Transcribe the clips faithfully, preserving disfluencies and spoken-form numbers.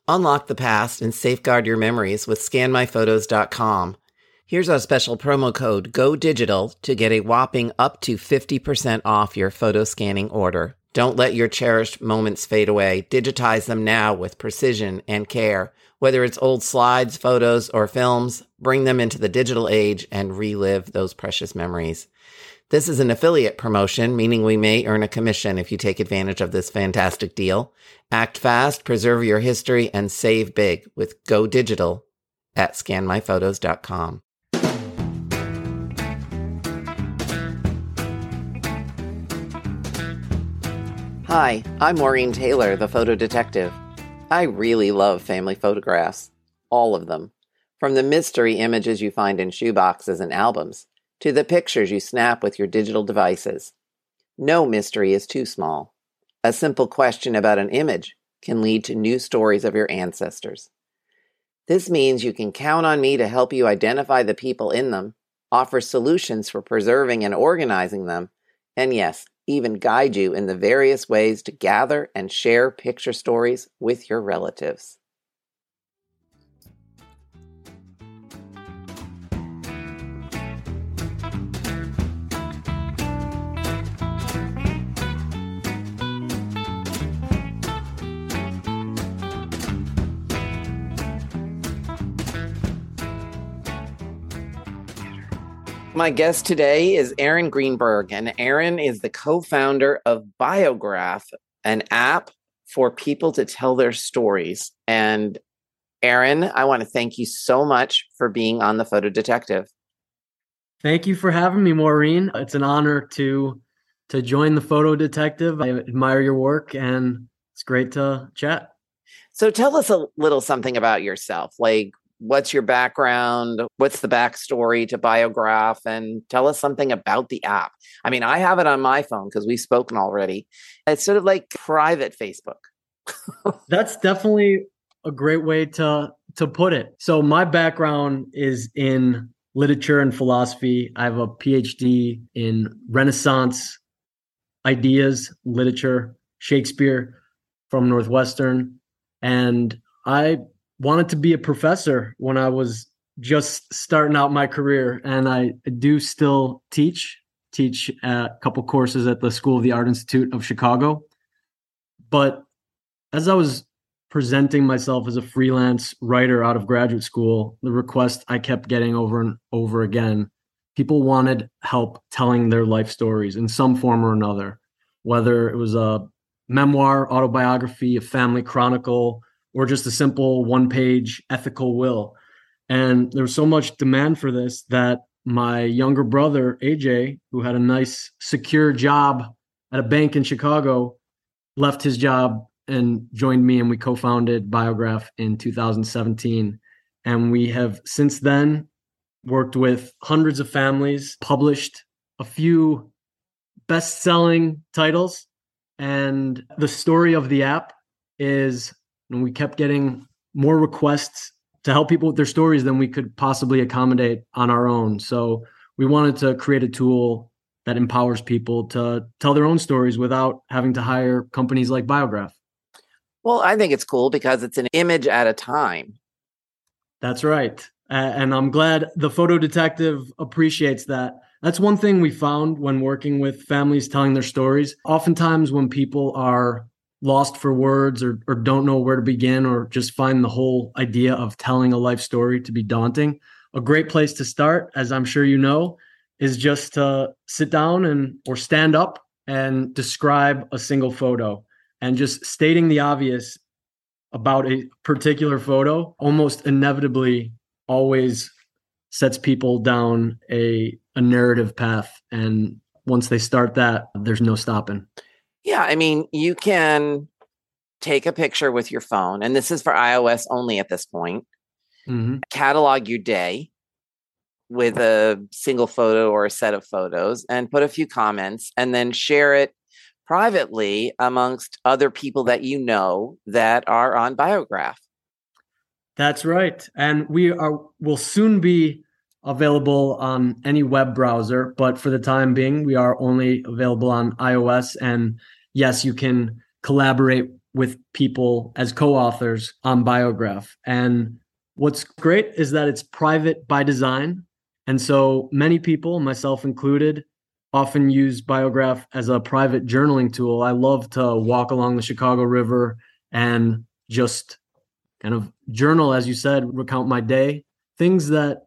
Unlock the past and safeguard your memories with scan my photos dot com. Here's our special promo code GODIGITAL to get a whopping up to fifty percent off your photo scanning order. Don't let your cherished moments fade away. Digitize them now with precision and care. Whether it's old slides, photos, or films, bring them into the digital age and relive those precious memories. This is an affiliate promotion, meaning we may earn a commission if you take advantage of this fantastic deal. Act fast, preserve your history, and save big with Go Digital at scan my photos dot com. Hi, I'm Maureen Taylor, the photo detective. I really love family photographs, all of them, from the mystery images you find in shoeboxes and albums to the pictures you snap with your digital devices. No mystery is too small. A simple question about an image can lead to new stories of your ancestors. This means you can count on me to help you identify the people in them, offer solutions for preserving and organizing them, and yes, even guide you in the various ways to gather and share picture stories with your relatives. My guest today is Aaron Greenberg, and Aaron is the co-founder of Biograph, an app for people to tell their stories. And Aaron, I want to thank you so much for being on The Photo Detective. Thank you for having me, Maureen. It's an honor to to join The Photo Detective. I admire your work, and it's great to chat. So tell us a little something about yourself. Like, what's your background? What's the backstory to Biograph? And tell us something about the app. I mean, I have it on my phone because we've spoken already. It's sort of like private Facebook. That's definitely a great way to, to put it. So my background is in literature and philosophy. I have a P H D in Renaissance ideas, literature, Shakespeare from Northwestern. And I wanted to be a professor when I was just starting out my career. And I do still teach, teach a couple courses at the School of the Art Institute of Chicago. But as I was presenting myself as a freelance writer out of graduate school, the request I kept getting over and over again, people wanted help telling their life stories in some form or another, whether it was a memoir, autobiography, a family chronicle, or just a simple one-page ethical will. And there was so much demand for this that my younger brother, A J, who had a nice, secure job at a bank in Chicago, left his job and joined me, and we co-founded Biograph in two thousand seventeen. And we have since then worked with hundreds of families, published a few best-selling titles, and the story of the app is, and we kept getting more requests to help people with their stories than we could possibly accommodate on our own. So we wanted to create a tool that empowers people to tell their own stories without having to hire companies like Biograph. Well, I think it's cool because it's an image at a time. That's right. Uh, and I'm glad The Photo Detective appreciates that. That's one thing we found when working with families telling their stories. Oftentimes when people are lost for words or, or don't know where to begin, or just find the whole idea of telling a life story to be daunting, a great place to start, as I'm sure you know, is just to sit down and or stand up and describe a single photo. And just stating the obvious about a particular photo almost inevitably always sets people down a, a narrative path. And once they start that, there's no stopping. Yeah, I mean, you can take a picture with your phone, and this is for iOS only at this point, mm-hmm. catalog your day with a single photo or a set of photos and put a few comments, and then share it privately amongst other people that you know that are on Biograph. That's right. And we are will soon be available on any web browser, but for the time being, we are only available on iOS. And yes, you can collaborate with people as co-authors on Biograph. And what's great is that it's private by design. And so many people, myself included, often use Biograph as a private journaling tool. I love to walk along the Chicago River and just kind of journal, as you said, recount my day, things that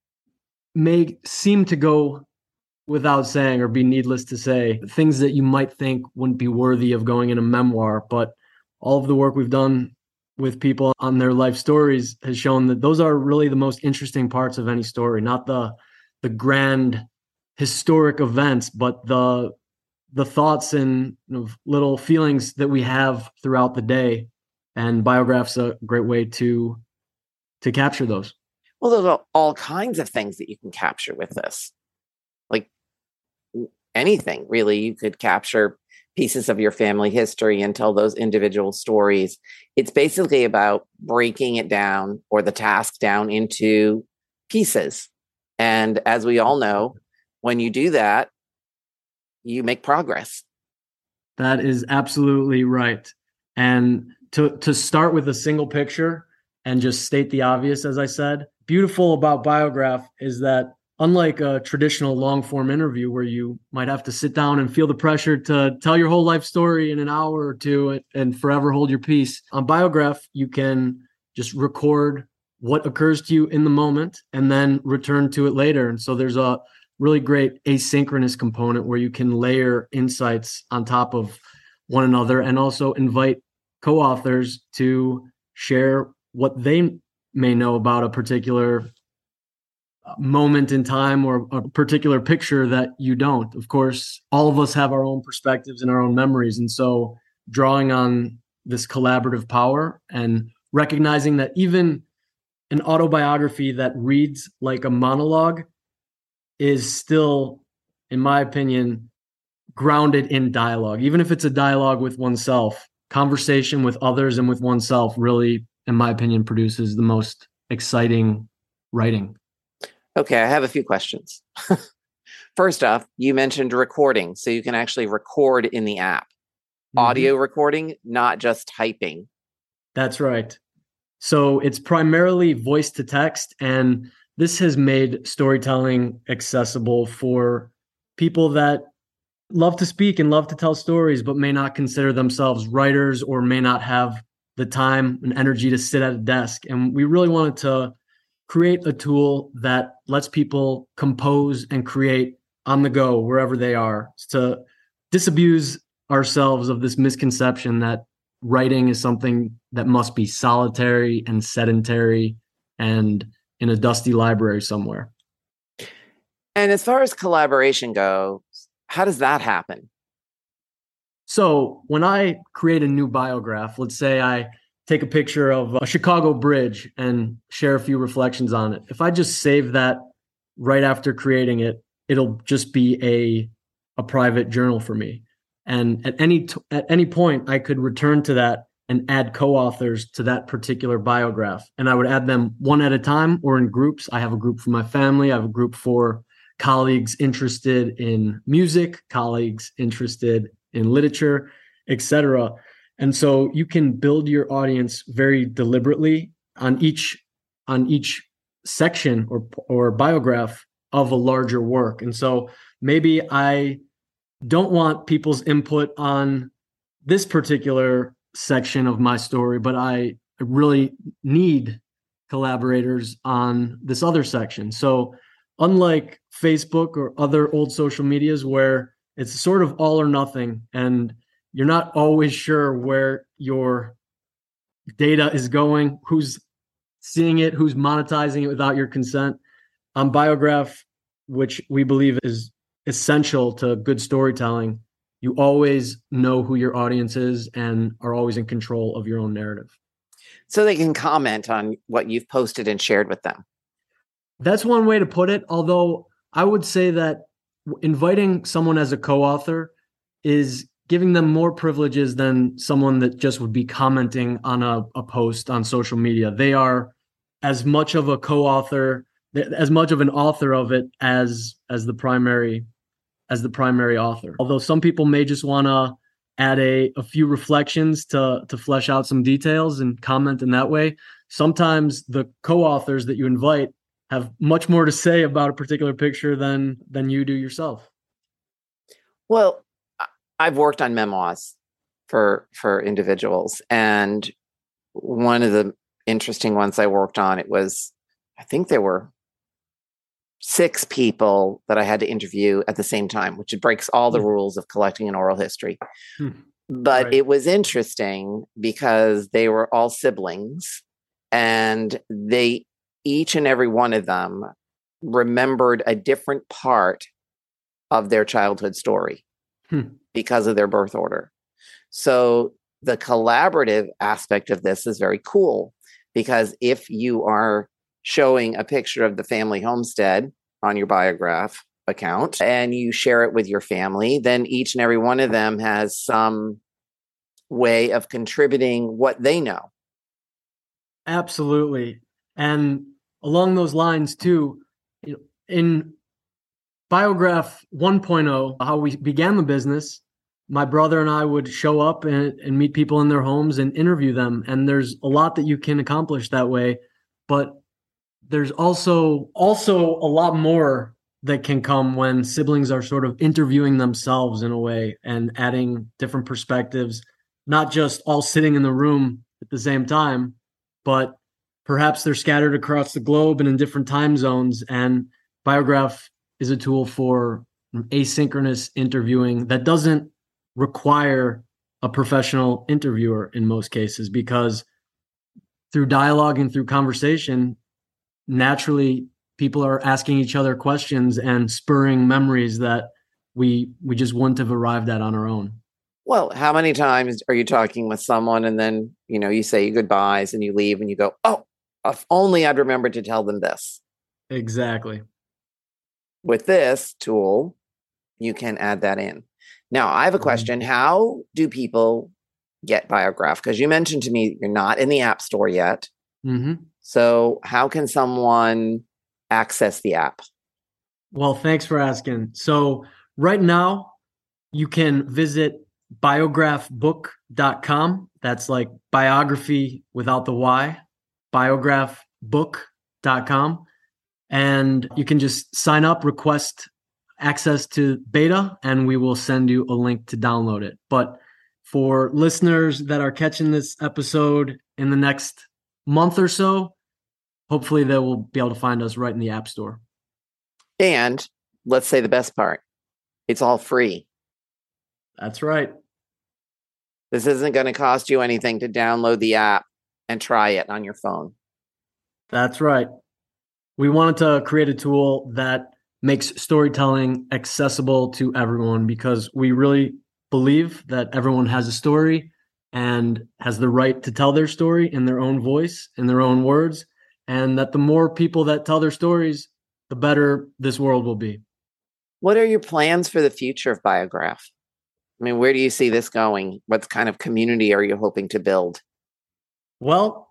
may seem to go without saying or be needless to say, things that you might think wouldn't be worthy of going in a memoir. But all of the work we've done with people on their life stories has shown that those are really the most interesting parts of any story, not the the grand historic events, but the the thoughts and you know, little feelings that we have throughout the day. And Biograph's a great way to to capture those. Well, there's all- all kinds of things that you can capture with this. Like anything, really. You could capture pieces of your family history and tell those individual stories. It's basically about breaking it down or the task down into pieces. And as we all know, when you do that, you make progress. That is absolutely right. And to to start with a single picture and just state the obvious, as I said, beautiful about Biograph is that unlike a traditional long form interview where you might have to sit down and feel the pressure to tell your whole life story in an hour or two and forever hold your peace, on Biograph, you can just record what occurs to you in the moment and then return to it later. And so there's a really great asynchronous component where you can layer insights on top of one another and also invite co-authors to share what they may know about a particular moment in time or a particular picture that you don't. Of course, all of us have our own perspectives and our own memories. And so drawing on this collaborative power and recognizing that even an autobiography that reads like a monologue is still, in my opinion, grounded in dialogue. Even if it's a dialogue with oneself, conversation with others and with oneself really, in my opinion, produces the most exciting writing. Okay, I have a few questions. First off, you mentioned recording, so you can actually record in the app. Mm-hmm. Audio recording, not just typing. That's right. So it's primarily voice to text, and this has made storytelling accessible for people that love to speak and love to tell stories, but may not consider themselves writers or may not have the time and energy to sit at a desk. And we really wanted to create a tool that lets people compose and create on the go wherever they are, to disabuse ourselves of this misconception that writing is something that must be solitary and sedentary and in a dusty library somewhere. And as far as collaboration goes, how does that happen? So when I create a new biograph, let's say I take a picture of a Chicago bridge and share a few reflections on it. If I just save that right after creating it, it'll just be a a private journal for me. And at any t- at any point, I could return to that and add co-authors to that particular biograph. And I would add them one at a time or in groups. I have a group for my family. I have a group for colleagues interested in music, colleagues interested in literature, et cetera. And so you can build your audience very deliberately on each on each section or or biograph of a larger work. And so maybe I don't want people's input on this particular section of my story, but I really need collaborators on this other section. So unlike Facebook or other old social medias where it's sort of all or nothing, and you're not always sure where your data is going, who's seeing it, who's monetizing it without your consent. On Biograph, which we believe is essential to good storytelling, you always know who your audience is and are always in control of your own narrative. So they can comment on what you've posted and shared with them. That's one way to put it, although I would say that inviting someone as a co-author is giving them more privileges than someone that just would be commenting on a, a post on social media. They are as much of a co-author, as much of an author of it as as the primary as the primary author. Although some people may just want to add a, a few reflections to, to flesh out some details and comment in that way. Sometimes the co-authors that you invite have much more to say about a particular picture than than you do yourself. Well, I've worked on memoirs for for individuals, and one of the interesting ones I worked on, it was, I think there were six people that I had to interview at the same time, which breaks all the rules of collecting an oral history. Hmm. But Right. it was interesting because they were all siblings, and they, each and every one of them, remembered a different part of their childhood story Hmm. because of their birth order. So the collaborative aspect of this is very cool, because if you are showing a picture of the family homestead on your Biograph account and you share it with your family, then each and every one of them has some way of contributing what they know. Absolutely. And along those lines too, you know, in Biograph 1.0, how we began the business, my brother and I would show up and, and meet people in their homes and interview them. And there's a lot that you can accomplish that way. But there's also also a lot more that can come when siblings are sort of interviewing themselves in a way and adding different perspectives, not just all sitting in the room at the same time, but perhaps they're scattered across the globe and in different time zones. And Biograph is a tool for asynchronous interviewing that doesn't require a professional interviewer in most cases, because through dialogue and through conversation, naturally people are asking each other questions and spurring memories that we we just wouldn't have arrived at on our own. Well, how many times are you talking with someone and then, you know, you say your goodbyes and you leave and you go, oh, if only I'd remembered to tell them this. Exactly. With this tool, you can add that in. Now, I have a question. Mm-hmm. How do people get Biograph? Because you mentioned to me you're not in the App Store yet. Mm-hmm. So how can someone access the app? Well, thanks for asking. So right now, you can visit biograph book dot com. That's like biography without the Y, biograph book dot com. And you can just sign up, request access to beta, and we will send you a link to download it. But for listeners that are catching this episode in the next month or so, hopefully they will be able to find us right in the App Store. And let's say the best part, it's all free. That's right. This isn't going to cost you anything to download the app and try it on your phone. That's right. We wanted to create a tool that makes storytelling accessible to everyone, because we really believe that everyone has a story and has the right to tell their story in their own voice, in their own words, and that the more people that tell their stories, the better this world will be. What are your plans for the future of Biograph? I mean, where do you see this going? What kind of community are you hoping to build? Well,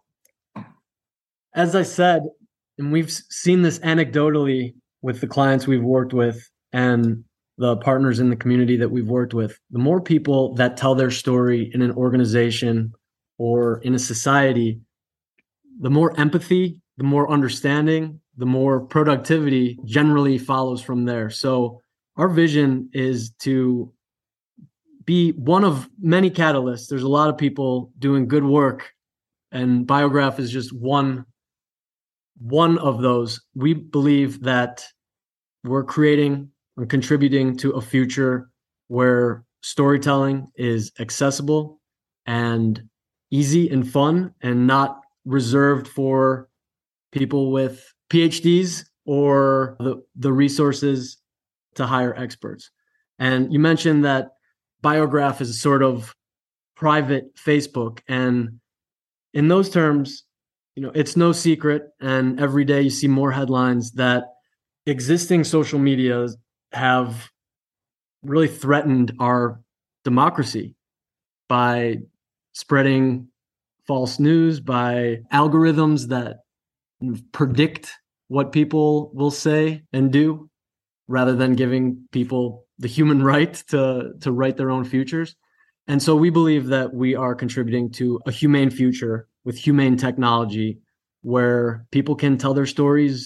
as I said, and we've seen this anecdotally with the clients we've worked with and the partners in the community that we've worked with, the more people that tell their story in an organization or in a society, the more empathy, the more understanding, the more productivity generally follows from there. So our vision is to be one of many catalysts. There's a lot of people doing good work, and Biograph is just one one of those. We believe that we're creating and contributing to a future where storytelling is accessible and easy and fun, and not reserved for people with P H Ds or the, the resources to hire experts. And you mentioned that Biograph is a sort of private Facebook. And in those terms, you know, it's no secret, and every day you see more headlines that existing social medias have really threatened our democracy by spreading false news, by algorithms that predict what people will say and do, rather than giving people the human right to to write their own futures. And so we believe that we are contributing to a humane future with humane technology where people can tell their stories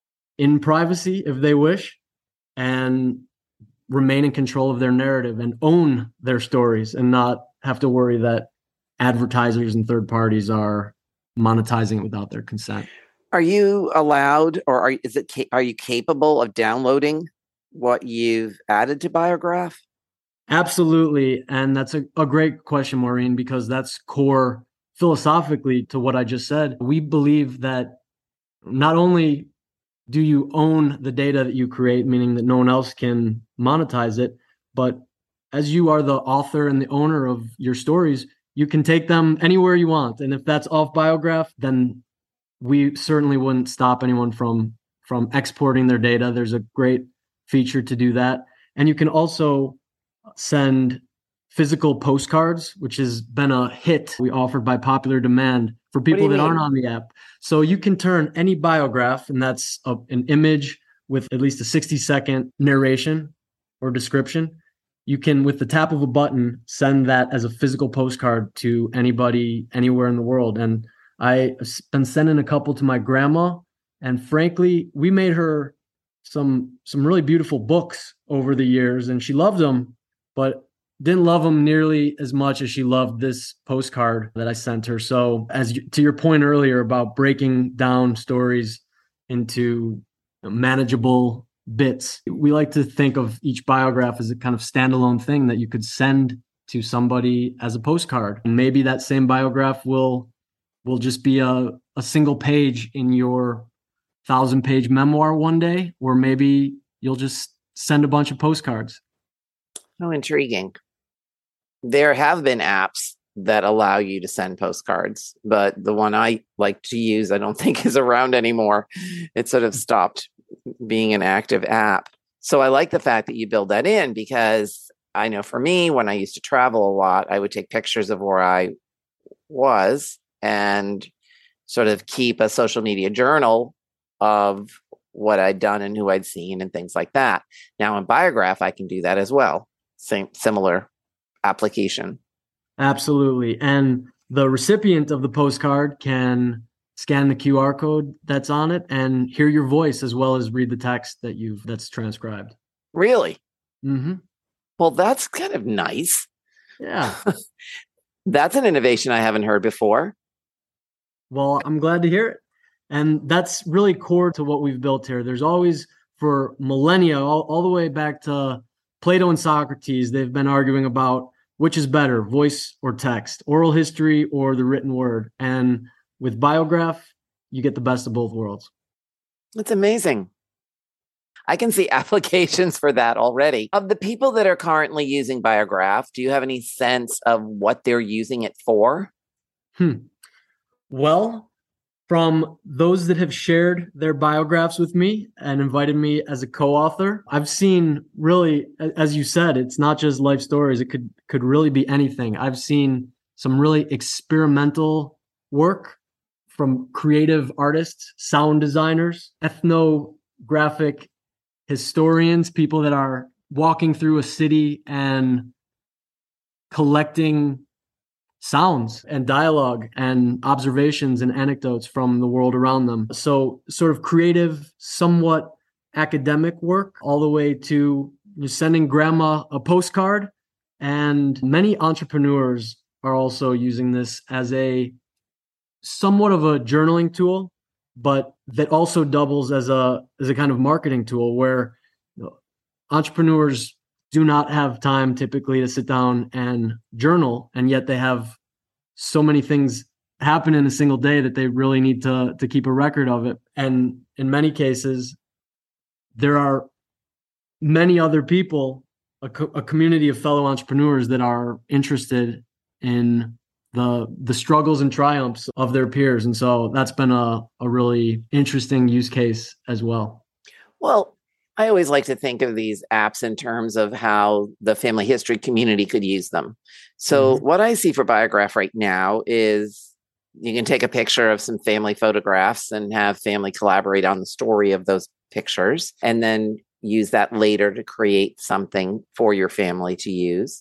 in privacy if they wish and remain in control of their narrative and own their stories and not have to worry that advertisers and third parties are monetizing it without their consent. Are you allowed, or are is it are you capable of downloading what you've added to Biograph? Absolutely. And that's a, a great question, Maureen, because that's core philosophically to what I just said. We believe that not only do you own the data that you create, meaning that no one else can monetize it, but as you are the author and the owner of your stories, you can take them anywhere you want. And if that's off Biograph, then we certainly wouldn't stop anyone from from exporting their data. There's a great feature to do that. And you can also send physical postcards, which has been a hit we offered by popular demand for people that mean? aren't on the app. So you can turn any Biograph, and that's a, an image with at least a sixty second narration or description. You can, with the tap of a button, send that as a physical postcard to anybody, anywhere in the world. And I've been sending a couple to my grandma, and frankly, we made her some some really beautiful books over the years, and she loved them, but didn't love them nearly as much as she loved this postcard that I sent her. So, as you, to your point earlier about breaking down stories into manageable bits, we like to think of each Biograph as a kind of standalone thing that you could send to somebody as a postcard. And maybe that same Biograph will will just be a, a single page in your thousand page memoir one day, or maybe you'll just send a bunch of postcards. How intriguing. There have been apps that allow you to send postcards, but the one I like to use, I don't think is around anymore. It sort of stopped being an active app. So I like the fact that you build that in, because I know for me, when I used to travel a lot, I would take pictures of where I was and sort of keep a social media journal of what I'd done and who I'd seen and things like that. Now in Biograph, I can do that as well. Same, similar application. Absolutely. And the recipient of the postcard can scan the Q R code that's on it and hear your voice as well as read the text that you've that's transcribed. Really? Mm-hmm. Well, that's kind of nice. Yeah. That's an innovation I haven't heard before. Well, I'm glad to hear it. And that's really core to what we've built here. There's always, for millennia, all, all the way back to Plato and Socrates, they've been arguing about which is better, voice or text, oral history or the written word. And with Biograph, you get the best of both worlds. That's amazing. I can see applications for that already. Of the people that are currently using Biograph, do you have any sense of what they're using it for? Hmm. Well, from those that have shared their biographs with me and invited me as a co-author, I've seen really, as you said, it's not just life stories. It could could really be anything. I've seen some really experimental work from creative artists, sound designers, ethnographic historians, people that are walking through a city and collecting sounds and dialogue and observations and anecdotes from the world around them. So sort of creative, somewhat academic work, all the way to sending grandma a postcard. And many entrepreneurs are also using this as a somewhat of a journaling tool, but that also doubles as a as a kind of marketing tool where entrepreneurs do not have time typically to sit down and journal, and yet they have so many things happen in a single day that they really need to to keep a record of it. And in many cases, there are many other people, a, co- a community of fellow entrepreneurs that are interested in the the struggles and triumphs of their peers. And so that's been a, a really interesting use case as well. Well, I always like to think of these apps in terms of how the family history community could use them. So mm-hmm. what I see for Biograph right now is you can take a picture of some family photographs and have family collaborate on the story of those pictures, and then use that later to create something for your family to use.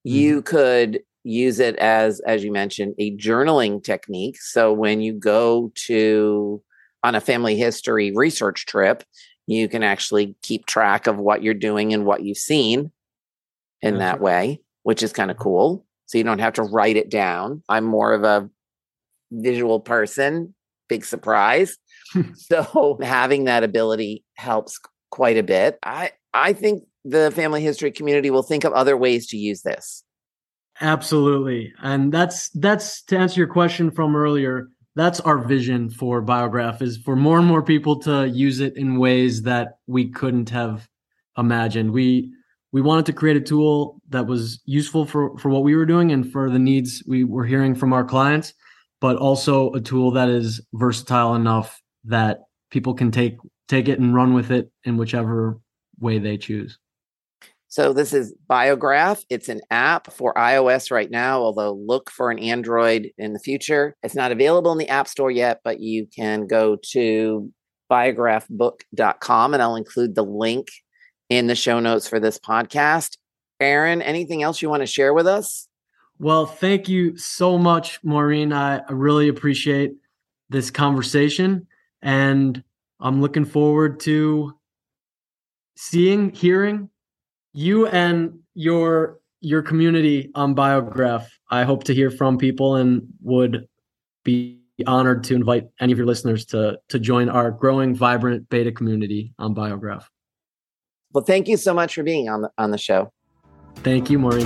You mm-hmm. could use it as, as you mentioned, a journaling technique. So when you go to on a family history research trip, you can actually keep track of what you're doing and what you've seen in That's that right. way, which is kind of cool. So you don't have to write it down. I'm more of a visual person, big surprise. So having that ability helps quite a bit. I, I think the family history community will think of other ways to use this. Absolutely. And that's, that's to answer your question from earlier, that's our vision for Biograph, is for more and more people to use it in ways that we couldn't have imagined. We we wanted to create a tool that was useful for, for what we were doing and for the needs we were hearing from our clients, but also a tool that is versatile enough that people can take take it and run with it in whichever way they choose. So this is Biograph. It's an app for iOS right now, although look for an Android in the future. It's not available in the App Store yet, but you can go to biograph book dot com and I'll include the link in the show notes for this podcast. Aaron, anything else you want to share with us? Well, thank you so much, Maureen. I, I really appreciate this conversation, and I'm looking forward to seeing, hearing you and your your community on Biograph. I hope to hear from people and would be honored to invite any of your listeners to to join our growing, vibrant beta community on Biograph. Well, thank you so much for being on the on the show. Thank you, Maureen.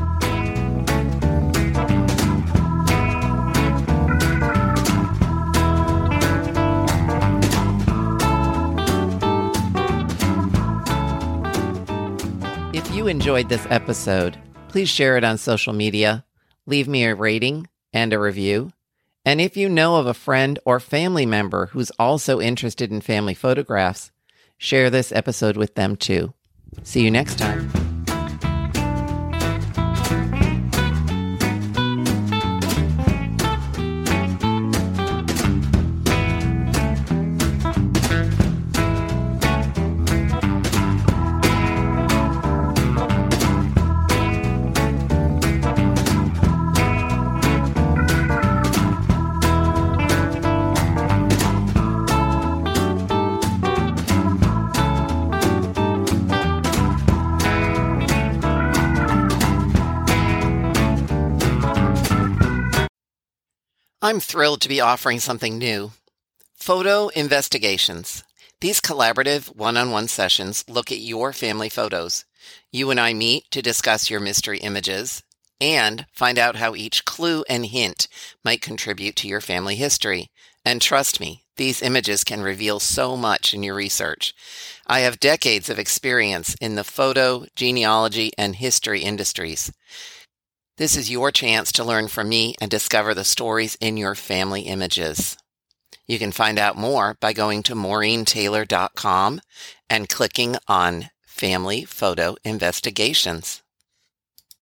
If you enjoyed this episode, please share it on social media, leave me a rating and a review. And if you know of a friend or family member who's also interested in family photographs, share this episode with them too. See you next time. I'm thrilled to be offering something new. Photo Investigations. These collaborative one-on-one sessions look at your family photos. You and I meet to discuss your mystery images and find out how each clue and hint might contribute to your family history. And trust me, these images can reveal so much in your research. I have decades of experience in the photo, genealogy, and history industries. This is your chance to learn from me and discover the stories in your family images. You can find out more by going to maureen taylor dot com and clicking on Family Photo Investigations.